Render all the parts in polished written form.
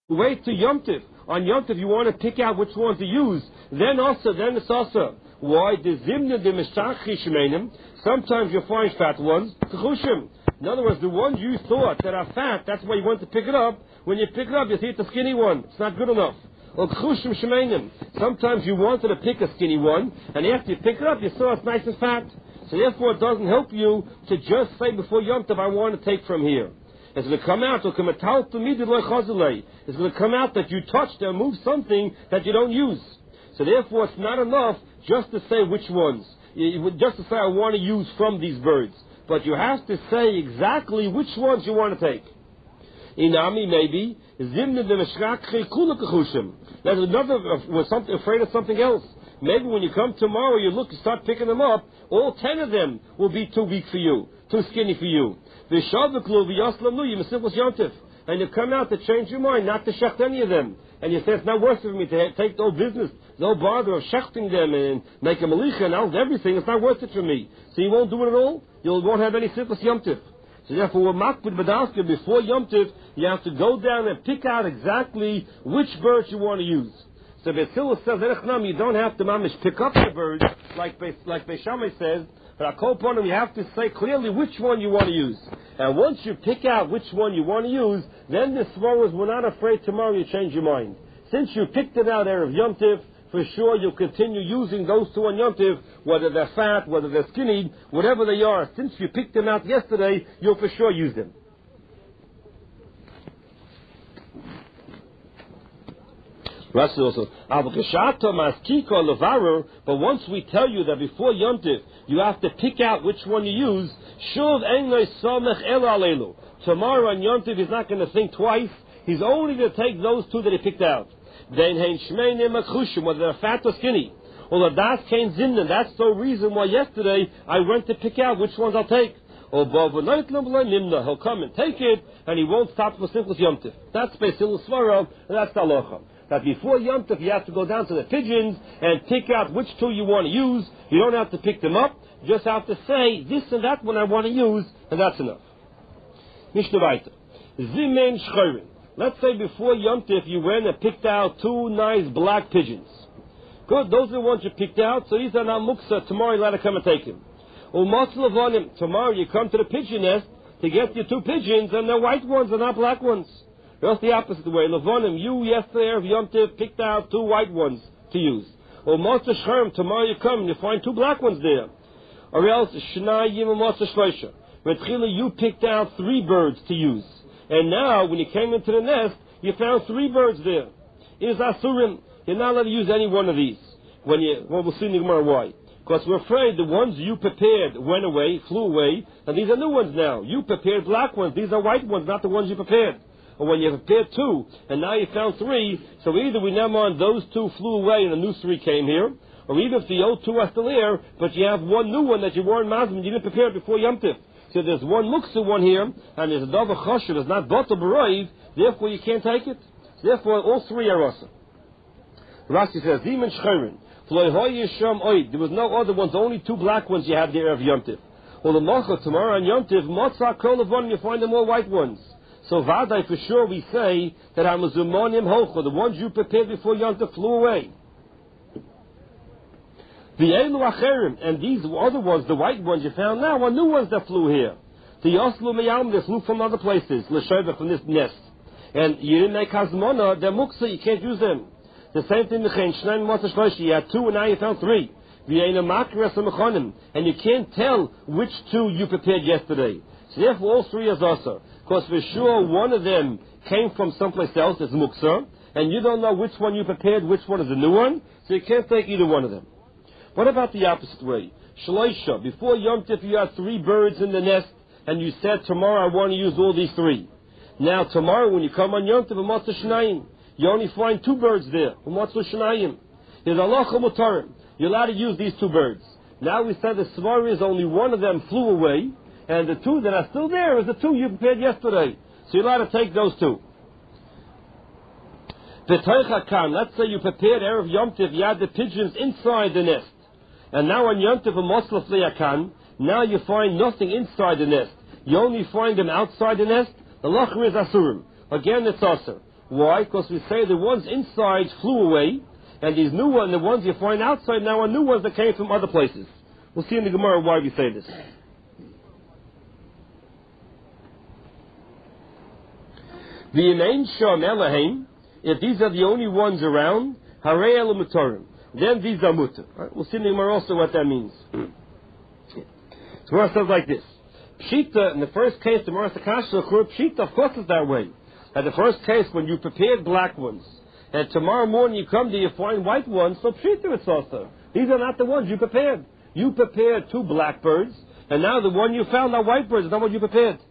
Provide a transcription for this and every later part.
Wait to Yom Tiv. On Yom Tiv, you want to pick out which one to use. Then it's also. Why? Sometimes you find fat ones. In other words, the ones you thought that are fat, that's why you want to pick it up. When you pick it up, you see it's a skinny one. It's not good enough. Sometimes you wanted to pick a skinny one, and after you pick it up, you saw it's nice and fat. So therefore, it doesn't help you to just say before Yom Tov, I want to take from here. It's going to come out. It's going to come out that you touched or moved something that you don't use. So therefore, it's not enough just to say which ones. Just to say I want to use from these birds. But you have to say exactly which ones you want to take. Inami maybe zimna de meshrak kula kachushim. There's another was something afraid of something else. Maybe when you come tomorrow, you start picking them up. All 10 of them will be too weak for you, too skinny for you. And you come out to change your mind, not to shecht any of them. And you say it's not worth it for me to take no business, no bother of shechting them and make a malicha and all everything. It's not worth it for me. So you won't do it at all. You won't have any simplest Yom Tiv. So therefore, before Yom Tiv, you have to go down and pick out exactly which birds you want to use. So Beisila says, you don't have to mamish pick up the birds, like Beis Shammai says, but Akoponim, you have to say clearly which one you want to use. And once you pick out which one you want to use, then the Svaras were not afraid tomorrow you change your mind. Since you picked it out Erev Yom Tiv, for sure you'll continue using those two on Yom Tiv, whether they're fat, whether they're skinny, whatever they are. Since you picked them out yesterday, you'll for sure use them. Rashi also, but once we tell you that before Yom Tiv, you have to pick out which one you use, tomorrow on Yom Tiv he's not going to think twice, he's only going to take those two that he picked out. Whether they're fat or skinny. That's the reason why yesterday I went to pick out which ones I'll take. He'll come and take it, and he won't stop for simple Yom Tiv. That's Beisila Svara, and that's the halacha. That before Yom Tov you have to go down to the pigeons and pick out which two you want to use. You don't have to pick them up. You just have to say this and that one I want to use, and that's enough. Mishnah Vayta. Zimen Shchorin. Let's say before Yom Tov you went and picked out two nice black pigeons. Good, those are the ones you picked out, so these are now muksa. Tomorrow you let her come and take him. Tomorrow you come to the pigeon nest to get your two pigeons, and they're white ones and not black ones. That's the opposite way. Levonim, you yesterday of Yom Tiv picked out two white ones to use. Or Moshe Sherm, tomorrow you come and you find two black ones there. Or else Shnayim and Moshe Shloisha. Retchila, you picked out 3 birds to use. And now, when you came into the nest, you found 3 birds there. It is Asurim. You're not allowed to use any one of these. We'll see in the Gemara why. Because we're afraid the ones you prepared went away, flew away, and these are new ones now. You prepared black ones. These are white ones, not the ones you prepared. Or when you prepared 2, and now you found 3, so either we never mind those 2 flew away and the new 3 came here, or even if the old 2 are still here, but you have one new one that you weren't mazmin, you didn't prepare it before Yom Tiv. So there's one muksa one here, and there's a davar chashuv, it's not batal b'roiv, therefore you can't take it. Therefore all 3 are also. Rashi says, Zimen Shcherin, there was no other ones, only 2 black ones you had there of Yom Tiv. Well, the Malcha, tomorrow on Yom Tiv, Motzah Kol Levon, you find them all white ones. So Vadai, for sure, we say that Hamazumonim Hocha, the ones you prepared before Yom Tov flew away. The Elu Acherim, and these other ones, the white ones you found now, are new ones that flew here. The Yoslu Meyam, they flew from other places, L'Sheva, from this nest. And you didn't make Hazmona, they're Muksa, you can't use them. The same thing, Shnein Motza Shloshi, you had 2 and now you found 3. And you can't tell which 2 you prepared yesterday. So therefore all 3 is also. Because for sure one of them came from someplace else, it's muksa, and you don't know which one you prepared, which one is the new one, so you can't take either one of them. What about the opposite way? Shloisha, before Yom Tif you had 3 birds in the nest, and you said tomorrow I want to use all these 3. Now tomorrow when you come on Yom Tif, you only find 2 birds there. There's halacha mutarim. You're allowed to use these 2 birds. Now we said the svar is only one of them flew away, and the 2 that are still there is the 2 you prepared yesterday. So you're allowed to take those 2. Let's say you prepared Erev Yom Tiv, you had the pigeons inside the nest. And now on Yom Tiv, now you find nothing inside the nest. You only find them outside the nest. The lachar is asurim. Again, it's asur. Why? Because we say the ones inside flew away, and these new ones, the ones you find outside now, are new ones that came from other places. We'll see in the Gemara why we say this. V'yemein sham elahim, if these are the only ones around, harei elu mutarim, then these are mutar. Right? We'll see in the Gemara also what that means. So Gemara says like this. Pshita, in the first case, the Gemara Sakasha, Pshita, of course it's that way. At the first case, when you prepared black ones, and tomorrow morning you come to you find white ones, so Pshita it's also. These are not the ones you prepared. You prepared 2 blackbirds, and now the one you found are white birds, is not what you prepared.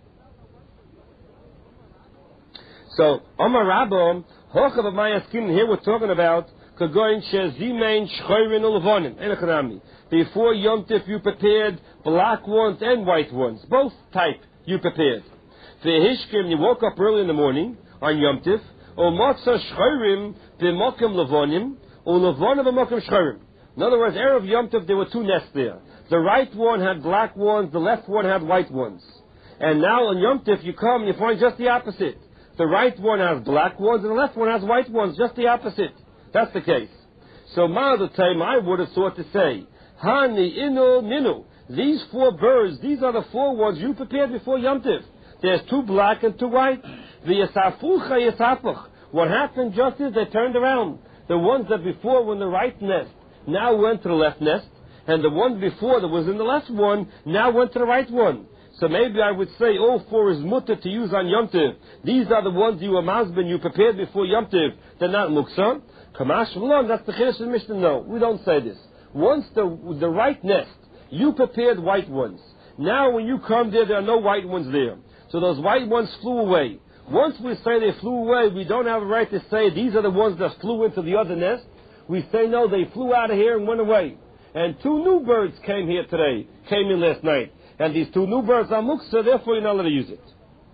So, Omar Rabbam, Hochav of Mayaskin, here we're talking about Kagoin Shezimein Shchoirin Ulavonim, Enochanami. Before Yom Tif you prepared black ones and white ones, both type you prepared. For Hishkim, you woke up early in the morning on Yom Tif, O Motza Shchoirim B'mokim Lavonim, O Lavonim B'mokim Shchoirim. In other words, Erev Yom Tov, there were 2 nests there. The right one had black ones, the left one had white ones. And now on Yom Tov, you come and you find just the opposite. The right one has black ones and the left one has white ones, just the opposite. That's the case. So, the time I would have thought to say, Hani Inu Ninu. These 4 birds, these are the 4 ones you prepared before Yom Tov. There's 2 black and 2 white. V'yasafucha yasafuch. What happened just is they turned around. The ones that before were in the right nest now went to the left nest, and the one before that was in the left one now went to the right one. So maybe I would say all 4 is mutter to use on Yom Tov. These are the ones you were mazbin, you prepared before Yom Tov. They're not muksa. Kamash v'lon, that's the Chiddush of the Mishnah. No, we don't say this. Once the right nest, you prepared white ones. Now when you come there are no white ones there. So those white ones flew away. Once we say they flew away, we don't have a right to say these are the ones that flew into the other nest. We say no, they flew out of here and went away. And 2 new birds came here today, came in last night. And these 2 new birds are muksa, therefore you're not allowed to use it.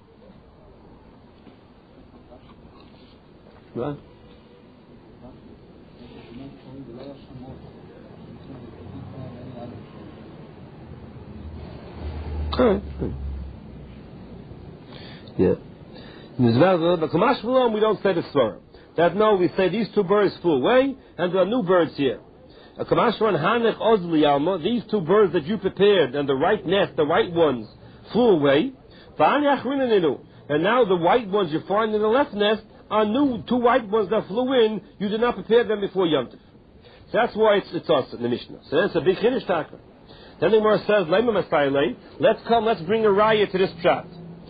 Right? Yeah. But Kamash V'lom, we don't say the Svarah. That no, we say these 2 birds flew away, and there are new birds here. Kamashwan Hanech Ozli Alma, these 2 birds that you prepared, and the right nest, the white ones, flew away. And now the white ones you find in the left nest are new 2 white ones that flew in. You did not prepare them before Yom Tov. So that's why it's us in the Mishnah. So that's a big Chiddush Taka. Then the Gemara says, let's bring a raya to this pshat.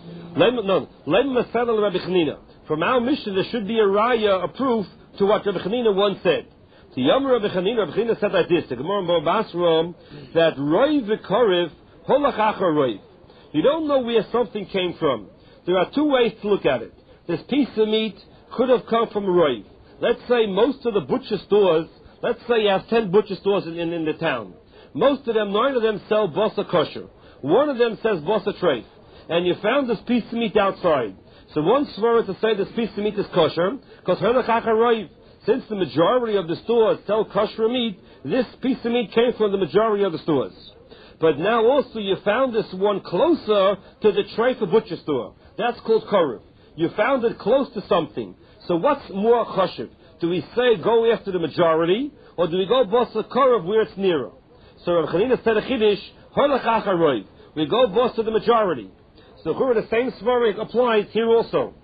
From our Mishnah, there should be a raya, a proof to what Rabbi Chanina once said. The Yom Rabbi Chanina said like this, the Gemara in Bava Basra, that Roiv v'Korev, holach achar Roiv. You don't know where something came from. There are 2 ways to look at it. This piece of meat could have come from a Roiv. Let's say most of the butcher stores, let's say you have 10 butcher stores in the town. Most of them, 9 of them sell basa kosher. 1 of them says basa treif. And you found this piece of meat outside. So one svara to say this piece of meat is kosher, because holach achar Roiv. Since the majority of the stores sell kosher meat, this piece of meat came from the majority of the stores. But now also you found this one closer to the treifa butcher store. That's called korev. You found it close to something. So what's more chashiv? Do we say go after the majority, or do we go basa korev where it's nearer? So Rav Chanina said a chiddush, holach achar Roiv. We go basa the majority. So the same svara applies here also.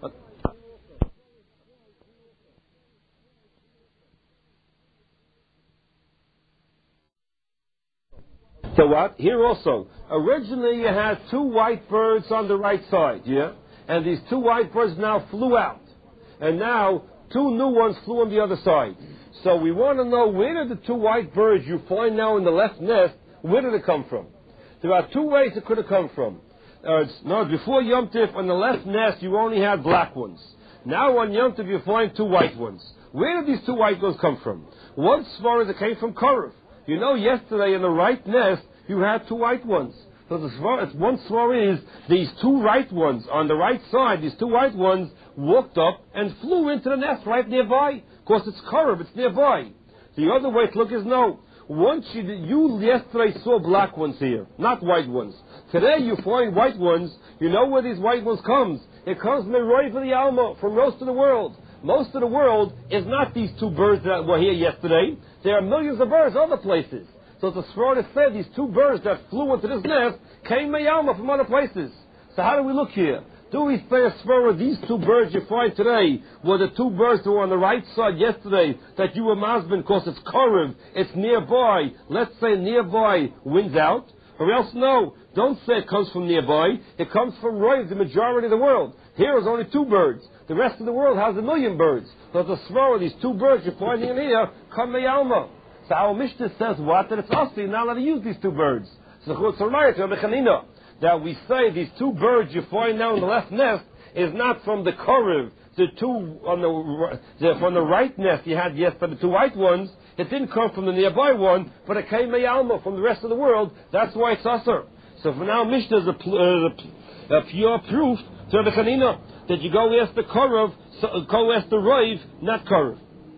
So what? Here also. Originally you had 2 white birds on the right side, yeah? And these 2 white birds now flew out. And now 2 new ones flew on the other side. So we want to know, where did the 2 white birds you find now in the left nest, where did it come from? There are 2 ways it could have come from. Before Yom Tif, on the left nest you only had black ones. Now on Yom Tif you find 2 white ones. Where did these 2 white ones come from? One svara that came from Korev. You know, yesterday in the right nest, you had 2 white ones. So one svara is, these 2 right ones on the right side, these 2 white ones, walked up and flew into the nest right nearby. Of course, it's Korev, it's nearby. The other way to look is no. Once you yesterday saw black ones here, not white ones. Today you find white ones. You know where these white ones comes. It comes from the Roiv of the Alma, from most of the world. Most of the world is not these two birds that were here yesterday. There are millions of birds other places. So the Sforah said these two birds that flew into this nest came Mayalma from other places. So how do we look here? Do we say a Sforah, these two birds you find today were the two birds that were on the right side yesterday that you were masbin because it's Korev, it's nearby. Let's say nearby wins out. Or else no, don't say it comes from nearby. It comes from Roiv, the majority of the world. Here is only two birds. The rest of the world has 1 million birds. So the Sforah, these two birds you're finding in here, come Mayalma. So our Mishnah says what? That it's us, you're not allowed to use these two birds. So that we say these two birds you find now in the left nest is not from the Korev, the two on from the right nest you had yesterday, the two white ones. It didn't come from the nearby one, but it came Mayalma from the rest of the world. That's why it's usher. So for now, Mishnah is a pure proof to Rabbi Chanina that you go ask the Korev, go ask the Roiv, not Korev.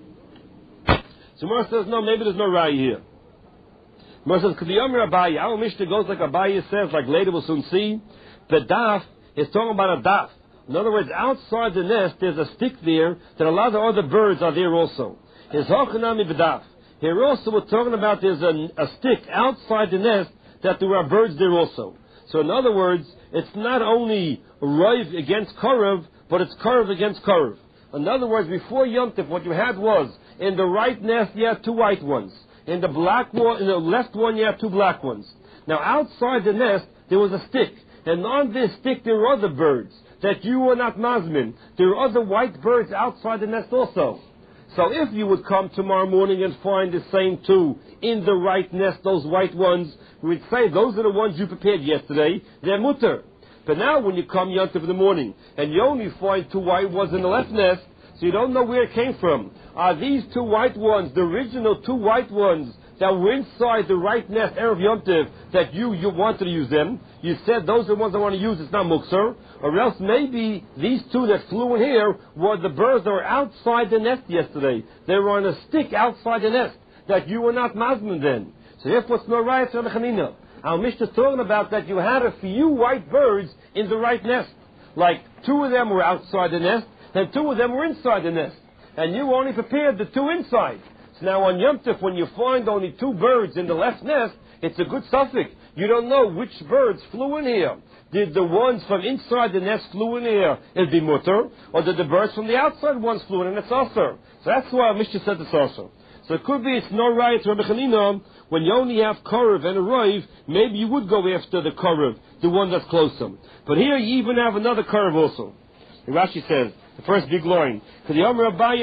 So Moshe says, no, maybe there's no Rai here. Moshe says, because the Yomer Abaye, our Mishnah goes like Abaye says, like later we'll soon see, the daf is talking about a daf. In other words, outside the nest, there's a stick there that a lot of other birds are there also. Here's Hochanami B'daf. Here also we're talking about there's a stick outside the nest that there are birds there also. So in other words, it's not only Roiv against Korev, but it's Korev against Korev. In other words, before Yom Tov, what you had was, in the right nest you had two white ones. In the black one, in the left one you have two black ones. Now outside the nest there was a stick, and on this stick there were other birds that you were not mazmin. There were other white birds outside the nest also. So if you would come tomorrow morning and find the same two in the right nest, those white ones, we would say those are the ones you prepared yesterday. They're mutter. But now when you come Yom Tov in the morning and you only find two white ones in the left nest, so you don't know where it came from. Are these two white ones, the original two white ones that were inside the right nest, Erev Yom Tov, that you wanted to use them? You said those are the ones I want to use, it's not Muksar. Or else maybe these two that flew in here were the birds that were outside the nest yesterday. They were on a stick outside the nest that you were not Mazman then. So therefore it's no right to Rabbi Chanina. Our Mishnah is talking about that you had a few white birds in the right nest. Like two of them were outside the nest, and two of them were inside the nest. And you only prepared the two inside. So now on Yom Tov, when you find only two birds in the left nest, it's a good suffix. You don't know which birds flew in here. Did the ones from inside the nest flew in here, it'd be mutter, or did the birds from the outside ones flew in and it's also. So that's why Mishnah said it's also. So it could be it's no right to Rabbi Chanina, when you only have Korev and a Roiv, maybe you would go after the Korev, the one that's closer. But here you even have another Korev also. And Rashi says, the first big line, you have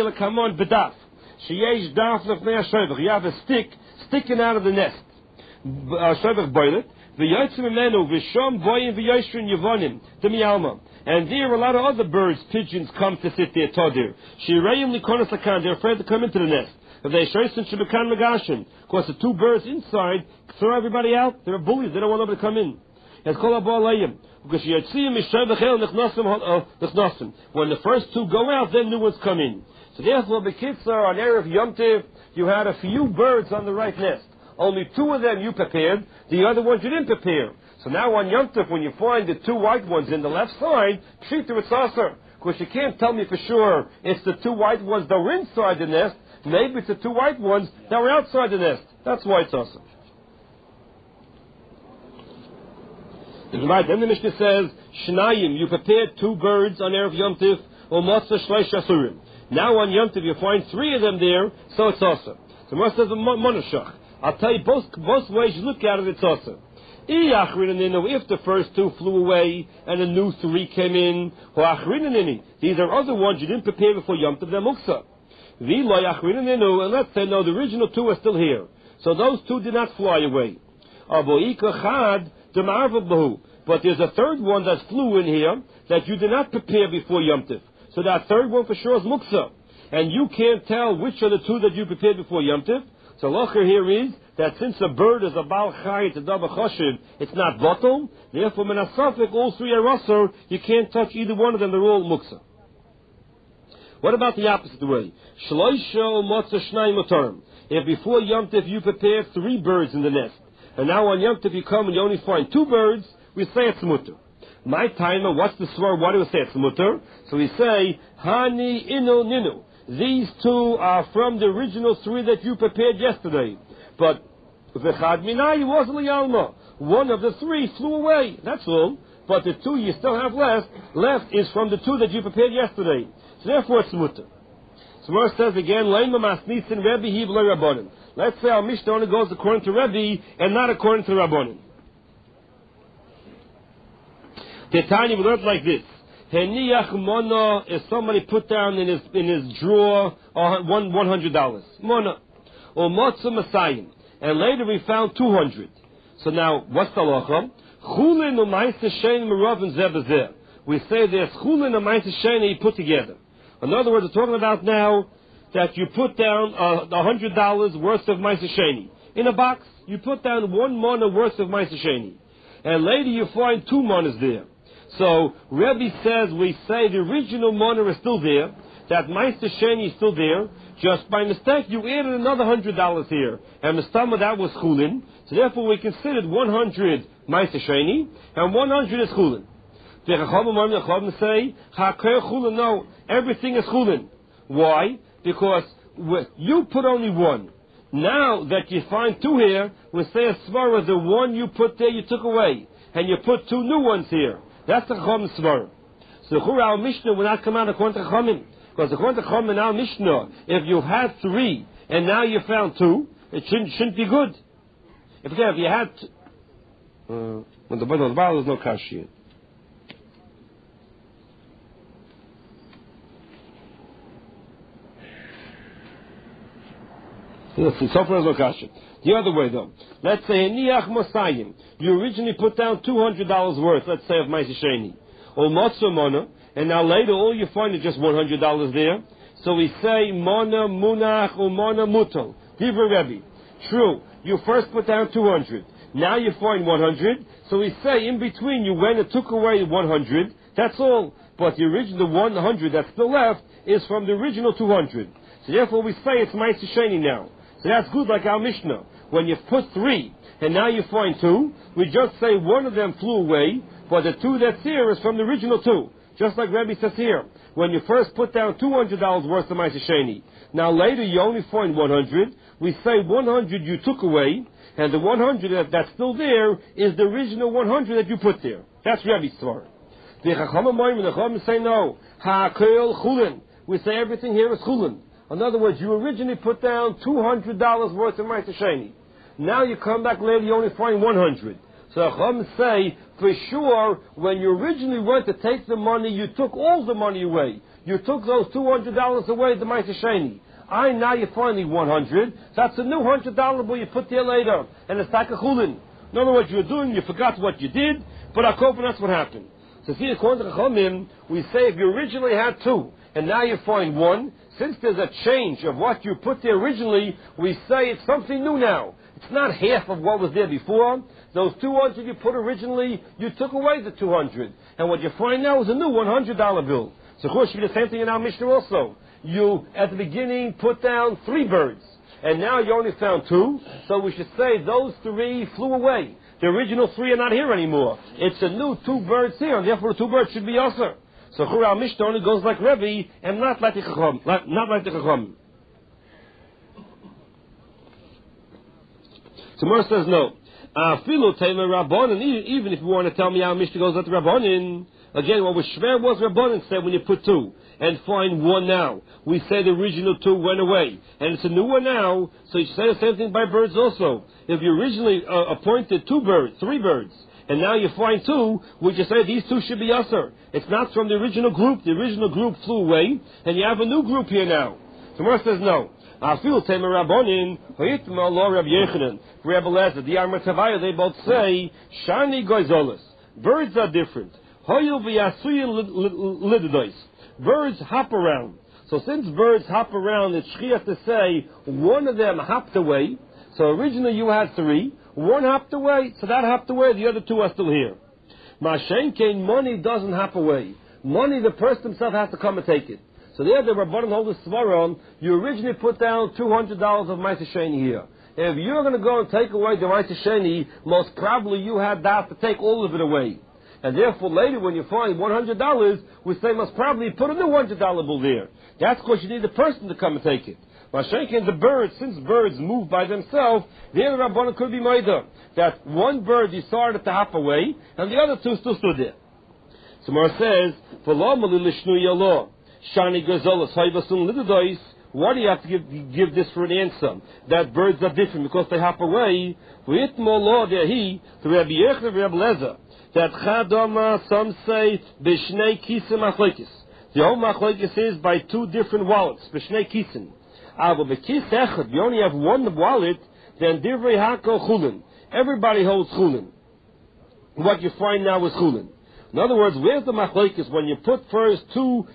a stick sticking out of the nest. And there a lot of other birds, pigeons, come to sit there, todir. They're afraid to come into the nest. Because the two birds inside throw everybody out. They're bullies, they don't want nobody to come in. When the first two go out, then new ones come in. So therefore, B'kitzur, on Erev Yom Tov, you had a few birds on the right nest. Only two of them you prepared, the other ones you didn't prepare. So now on Yom Tov, when you find the two white ones in the left side, treat them as aser. Because you can't tell me for sure it's the two white ones that were inside the nest. Maybe it's the two white ones that were outside the nest. That's why it's aser. Then the Mishnah says, Shnayim, you prepared two birds on Erev Yom Tov, or Matzah Shleish Asurim. Now on Yom Tov you find three of them there, so it's awesome. So Moshe says, Monoshach. I'll tell you both ways you look at it, it's awesome. If the first two flew away and a new three came in, these are other ones you didn't prepare before Yom Tov, they're Muksa. And let's say, no, the original two are still here. So those two did not fly away. But there's a third one that flew in here that you did not prepare before Yom Tov. So that third one for sure is Muksa. And you can't tell which are the two that you prepared before Yom Tov. So Locher here is that since a bird is a Baal Chai, it's a Dava Choshev, it's not bottle. Therefore, Menasafik, all three are Rasser, you can't touch either one of them, they're all Muksa. What about the opposite way? Shloisho Motza Shnai Motorim. If before Yom Tov you prepare 3 birds in the nest, and now on Yom Tov you come and you only find 2 birds, we say it's mutter. My timer, what's the svar? Why do we say it's mutter? So we say, Hani Inu Ninu. These 2 are from the original 3 that you prepared yesterday. But V'chad Minai wasn't Liyalma. One of the 3 flew away. That's all. But the 2 you still have left is from the 2 that you prepared yesterday. So therefore it's mutter. So Gemara says again, Leima Masnisin Rebbe Hiv Le Rabbanim. Let's say our Mishnah only goes according to Rebbe and not according to Rabbanim. Tanya, we learned like this. Heniach Mona is somebody put down in his drawer $100. Mona. Or Motza Masayim. And later we found 200. So now, what's the halacha? Chulin u'maisa shein meravin zeh b'zeh. We say there's chulin u'maisa shein that you put together. In other words, we're talking about now that you put down $100 worth of maisa sheni. In a box, you put down 1 mana worth of maisa sheni. And later you find 2 manas there. So, Rebbe says, we say the original mana is still there, that maisa sheni is still there, just by mistake you added another $100 here. And the sum of that was chulin. So therefore we considered 100 maisa sheni, and 100 is chulin. The Chachamim say, no, everything is chulin. Why? Because you put only 1. Now that you find 2 here, we say a svara, the 1 you put there you took away, and you put 2 new ones here. That's the Chachamim svara. So our Mishnah will not come out according to Chachamim. Because according to Chachamim in our Mishnah, if you had 3, and now you found 2, it shouldn't be good. If you had... when the bottle there's no kashi. So far is no kasha. The other way though, let's say Niach Mosayim, you originally put down $200 worth, let's say of Maisa Sheni, or Motza Mona, and now later all you find is just $100 there. So we say Mona Munach or Mona Mutal. Divrei Rebbe. True, you first put down 200, now you find 100. So we say in between you went and took away 100. That's all. But the original 100 that's still left is from the original 200. So therefore we say it's Maisa Sheni now. So that's good like our Mishnah. When you've put 3, and now you find 2, we just say one of them flew away, but the 2 that's here is from the original 2. Just like Rebbe says here. When you first put down $200 worth of Maisa Sheni, now later you only find 100, we say 100 you took away, and the 100 that's still there is the original 100 that you put there. That's Rebbe's story. The Chachamim say no. Ha'kel chulin. We say everything here is chulin. In other words, you originally put down $200 worth of Maisa Sheni. Now you come back later, you only find 100. So Chachamim say, for sure, when you originally went to take the money, you took all the money away. You took those $200 away, the Maisa Sheni. Now you're finding 100. That's a new $100 bill you put there later. And it's like a chulin. In other words, you forgot what you did, but that's what happened. So see, according to Chachamim, we say if you originally had 2, and now you find 1, since there's a change of what you put there originally, we say it's something new now. It's not half of what was there before. Those 200 you put originally, you took away the 200. And what you find now is a new $100 bill. So of course you do the same thing in our Mishnah also. You, at the beginning, put down 3 birds. And now you only found 2. So we should say those 3 flew away. The original 3 are not here anymore. It's a new 2 birds here, and therefore the 2 birds should be also. So our Mishnah only goes like Rebbe, and not like the Chacham. So Mor says no. Afilu Tamer Rabbanan. Even if you want to tell me our Mishnah goes like the Rabbanan, again, what was Shver was Rabbanan said when you put 2 and find 1 now. We say the original 2 went away, and it's a new one now. So you say the same thing by birds also. If you originally appointed 3 birds, and now you find 2, we just say these 2 should be usher. It's not from the original group. The original group flew away, and you have a new group here now. So Mor says no. I feel Tamer Rabbanin, Hoyitma Lo Reb Yechanan, Reb Elazar, the Amar Tavaya, they both say, Shani Goizolis. Birds are different. Hoyil v'yasuyin lididois. Birds hop around. So since birds hop around, it's shchiach to say one of them hopped away. So originally you had 3, 1 hopped away, so that hopped away, the other 2 are still here. Mashenkein, money doesn't hop away. Money, the person himself has to come and take it. So there the Rabbanan hold the Svaron, you originally put down $200 of Ma'aseh Sheni here. If you're going to go and take away the Ma'aseh Sheni, most probably you had that to take all of it away. And therefore later when you find $100, we say most probably put a new $100 bill there. That's because you need a person to come and take it. Mashenkin, the birds, since birds move by themselves, there the Rabbanan could be made up. That one bird decided to hop away, and the other two still stood there. So Mar says, Shani Gazolas, Haivasun Lidadois, why do you have to give this for an answer? That birds are different because they hop away. That Chadama, some say, Bishnei Kisim Machlekes. The whole Machlekes is by two different wallets, Bishnei Kisim. You only have one wallet, then Divrei Hako Chulin. Everybody holds Chulin. What you find now is Chulin. In other words, where's the machlekes when you put first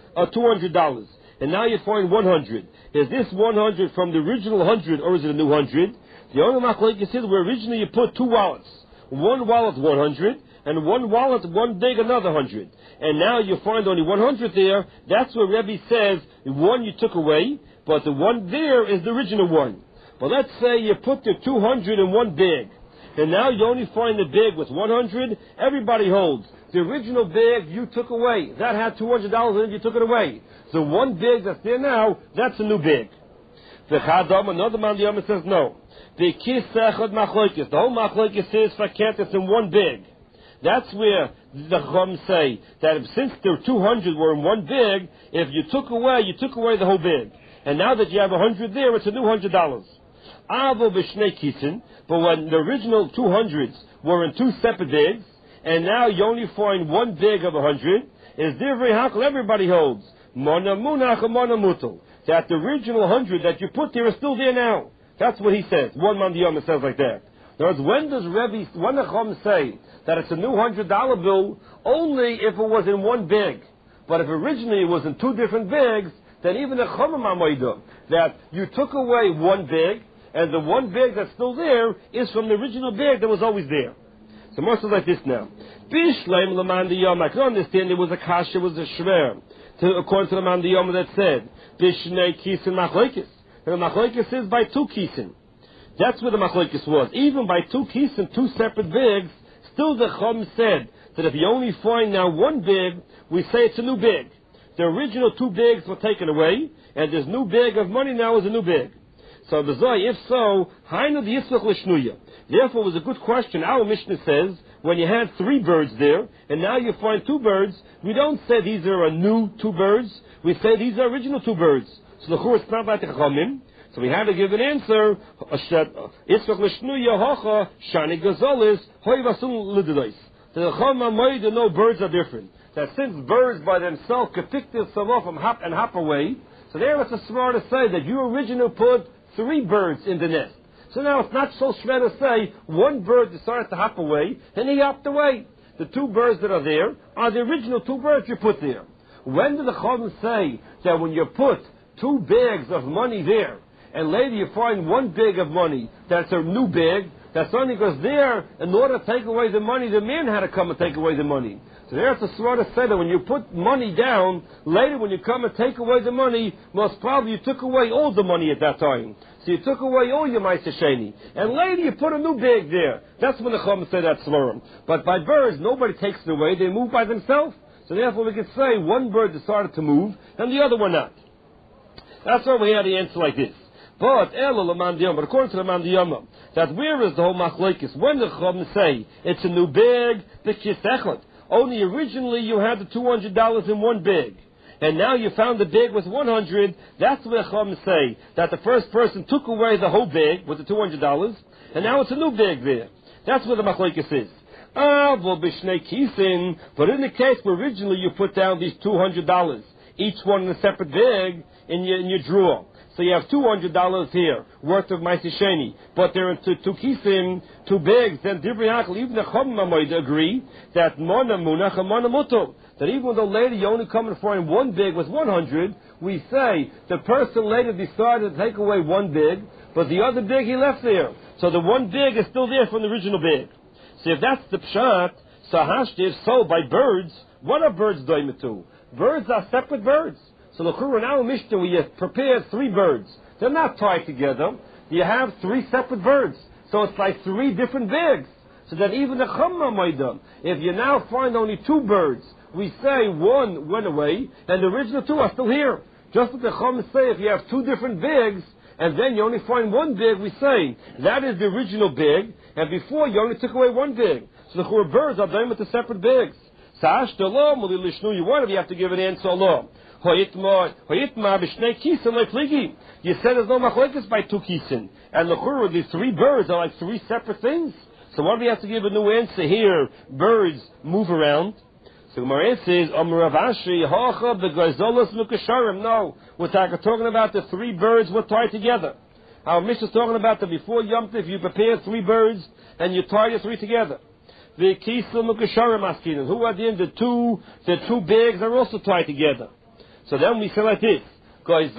$200 and now you find 100? Is this 100 from the original 100 or is it a new 100? The only machlekes is where originally you put two wallets. One wallet 100 and one wallet one big another 100. And now you find only 100 there. That's where Rebbe says one you took away, but the one there is the original one. But let's say you put the 200 in one bag. And now you only find the bag with 100, everybody holds. The original bag you took away. That had $200 in it, you took it away. The one bag that's there now, that's a new bag. The Chadam, another man, the Yom says no. The Kisechad Machlokes, the whole Machlokes is Faket, it's in one bag. That's where the Chum say that since the 200 were in one bag, if you took away the whole bag. And now that you have 100 there, it's a new $100. Avo b'shnei kisin, but when the original 200s were in two separate bags, and now you only find one bag of 100, is divrei hakol, everybody holds. Mona munach and mona mutal. That the original 100 that you put there is still there now. That's what he says. One man Yom says like that. In other words, when does the Chum say that it's a new $100 bill? Only if it was in one bag. But if originally it was in two different bags, then even the Chum Mamoidah, that you took away one bag, and the one bag that's still there is from the original bag that was always there. So more so like this now. Bishleim Laman Yom. I can understand there was a kasha, it was a shver. According to the Man Yom that said, Bishnei Kisin Machlekes. And the Machlekes is by two Kisin. That's where the Machlekes was. Even by two Kisin, two separate bags, still the Chum said that if you only find now one bag, we say it's a new bag. The original two bags were taken away, and this new bag of money now is a new bag. So if so, Hainu the Yitzchak L'shnuya. Therefore, it was a good question. Our Mishnah says, when you had three birds there, and now you find two birds, we don't say these are a new two birds. We say these are original two birds. So the Chur is not like the Chachamim. So we had to give an answer. Yitzchak L'shnuya hocha shani gazolis hoi vasun l'dedois. The Chachamim no birds are different. That since birds by themselves could pick themselves off and hop away, so there it's a smart to say that you originally put three birds in the nest. So now it's not so shver to say one bird decided to hop away, and he hopped away. The two birds that are there are the original two birds you put there. When did the Chachamim say that when you put two bags of money there, and later you find one bag of money that's a new bag, that's only because there, in order to take away the money, the man had to come and take away the money. So there's a smart to say that when you put money down, later when you come and take away the money, most probably you took away all the money at that time. So you took away all your Ma'aseh Sheni. And later you put a new bag there. That's when the Chum say that's Svarim. But by birds, nobody takes it away. They move by themselves. So therefore we could say one bird decided to move and the other one not. That's why we had the answer like this. But according to the Man Diyama, that where is the whole machlekes? When the Chum say it's a new bag, the kisechot. Only originally you had the $200 in one bag. And now you found the bag with 100. That's where Chum say that the first person took away the whole bag with the $200, and now it's a new bag there. That's where the machlekes is. But in the case where originally you put down these $200, each one in a separate bag in your drawer. So you have $200 here worth of Ma'aseh Sheni, but they're in two kisim, two bags. Then Divrei Hakol, even the Chum agree that Mona Munach and Mona Mutal. That even though later you only come and find one bag with 100, we say the person later decided to take away one bag, but the other bag he left there. So the one bag is still there from the original bag. So if that's the pshat, so hashtiv, so by birds, what are birds doing to? Birds are separate birds. So the Churah now Mishnah, we have prepared 3 birds. They're not tied together. You have 3 separate birds. So it's like 3 different bigs. So that even the Chumma Maidam, if you now find only 2 birds, we say 1 went away, and the original 2 are still here. Just like the Chumma say, if you have 2 different bigs, and then you only find 1 big, we say, that is the original big, and before you only took away 1 big. So the Churah birds are done with the separate bigs. Sash the law, you want, you have to give an answer law. You said there's no machlekes by 2 kisin. And the Churah, these 3 birds are like 3 separate things. So why do we have to give a new answer here? Birds move around. So Gemara says, no, we're talking about the 3 birds were tied together. Our Mishnah is talking about that before Yom Tov, you prepare 3 birds and you tie the 3 together. The Kisel Mukasharim Askinim. Who are the 2 bigs are also tied together. So then we say like this. Then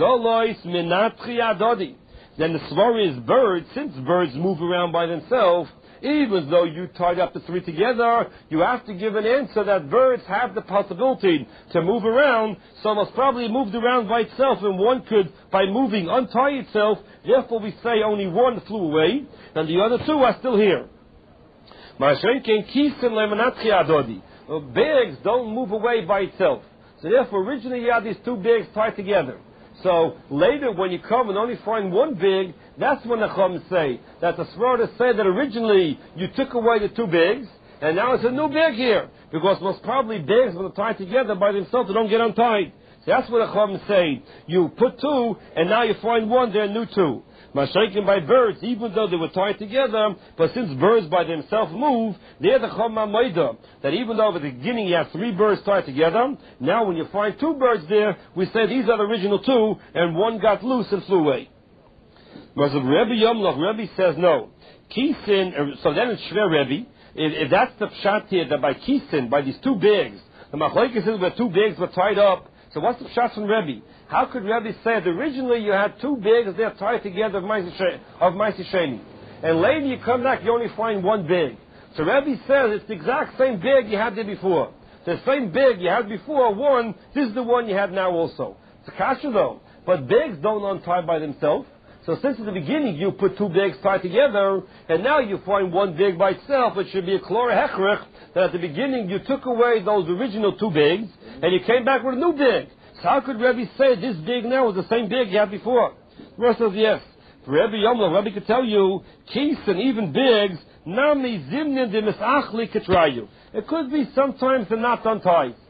the Svara is birds, since birds move around by themselves, even though you tied up the 3 together, you have to give an answer that birds have the possibility to move around, so most probably moved around by itself, and one could, by moving, untie itself. Therefore we say only 1 flew away, and the other 2 are still here. Bags don't move away by itself. So therefore originally you had these 2 bags tied together. So later when you come and only find 1 big, that's when the Chum say that the Svara say that originally you took away the 2 bigs, and now it's a new big here, because most probably bigs when they're tied together by themselves, they don't get untied. So that's what the Chum say. You put 2, and now you find 1, they're new 2. Mashaken by birds, even though they were tied together, but since birds by themselves move, they're the Chumma Maida. That even though at the beginning you have 3 birds tied together, now when you find 2 birds there, we say these are the original 2, and 1 got loose and flew away. But Rebbe Yomloch, Rebbe says no. Kisin, so then it's Shver Rebbe. If that's the pshat here, that by Kisin, by these 2 bigs, the Machlekes is where 2 bigs were tied up. So what's the pshat from Rebbe? How could Rebbe say that originally you had 2 bigs there tied together of Maisi Sheni, and later you come back, you only find 1 big. So Rebbe says it's the exact same big you had there before. The same big you had before, 1, this is the one you have now also. It's a kasha though. But bigs don't untie by themselves. So since at the beginning you put 2 bigs tied together, and now you find 1 big by itself, it should be a klor hechrich, that at the beginning you took away those original 2 bigs, and you came back with a new big. So how could Rebbe say this big now is the same big you had before? The rest says yes. For Rebbe Yomla, Rebbe could tell you, keys and even bigs, nami zimnin de misachli ketrayu. It could be sometimes they're not untied.